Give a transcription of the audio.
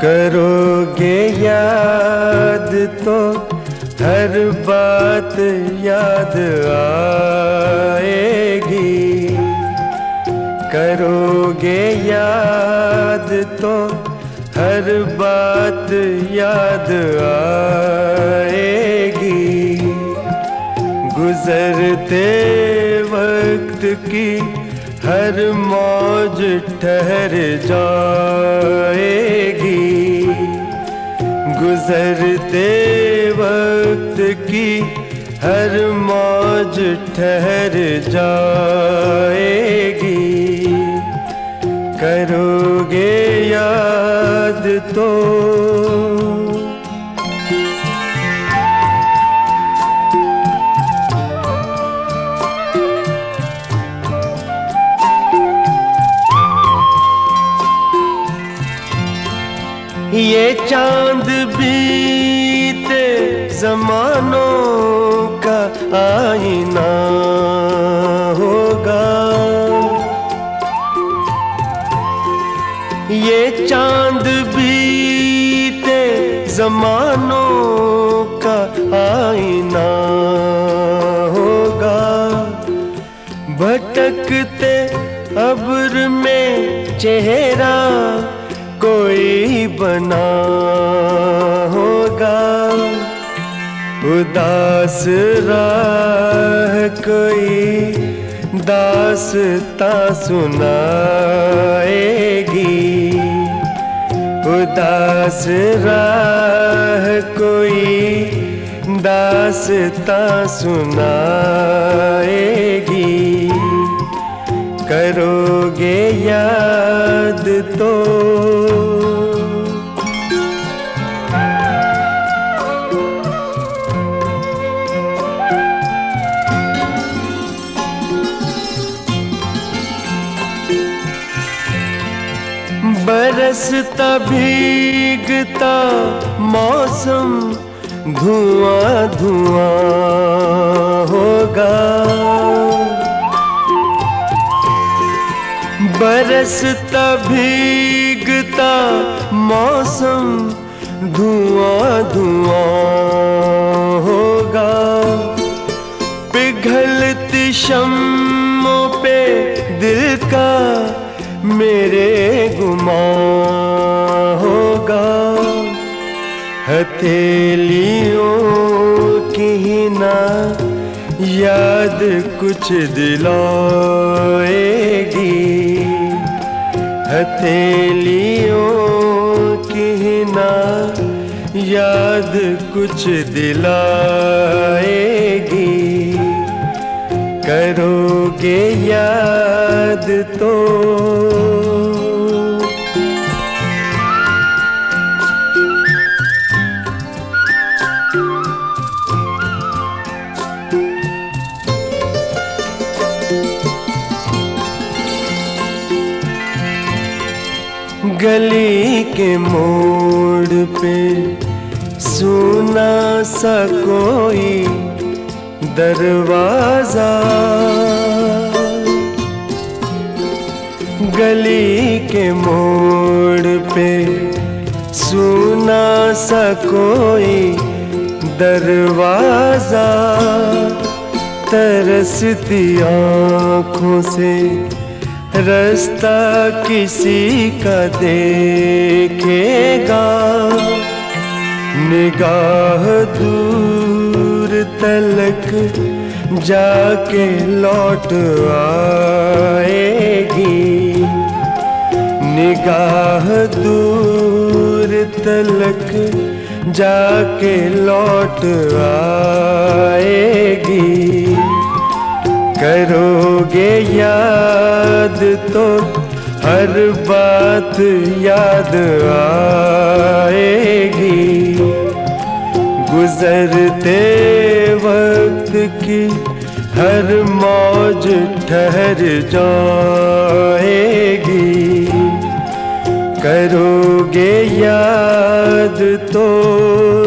करोगे याद तो हर बात याद आएगी। करोगे याद तो हर बात याद आएगी। गुजरते वक्त की हर मौज ठहर जाएगी। गुजरते वक्त की हर मौज ठहर जाएगी। करोगे याद तो ये चांद बीते ज़मानों का आईना होगा। ये चांद बीते ज़मानों का आईना होगा। भटकते अब्र में चेहरा कोई बना होगा। उदास राह कोई दास्तां सुनाएगी। उदास राह कोई दास्तां सुनाएगी। करोगे याद तो बरसता भीगता मौसम धुआं धुआं होगा। बरसता भीगता मौसम धुआं धुआं होगा। पिघलती शम्मों पे दिल का मेरे गुमां होगा। हथेलियों की ना याद कुछ दिलाएगी। हथेलियों की ना याद कुछ दिलाएगी। करोगे याद तो गली के मोड़ पे सुना सा कोई दरवाजा। गली के मोड़ पे सुना सा कोई दरवाजा। तरसती आँखों से रास्ता किसी का देखेगा। निगाह दूर तलक जाके लौट आएगी। निगाह दूर तलक जाके लौट आएगी। करोगे याद तो हर बात याद आएगी। गुजरते वक्त की हर मौज ठहर जाएगी। करोगे याद तो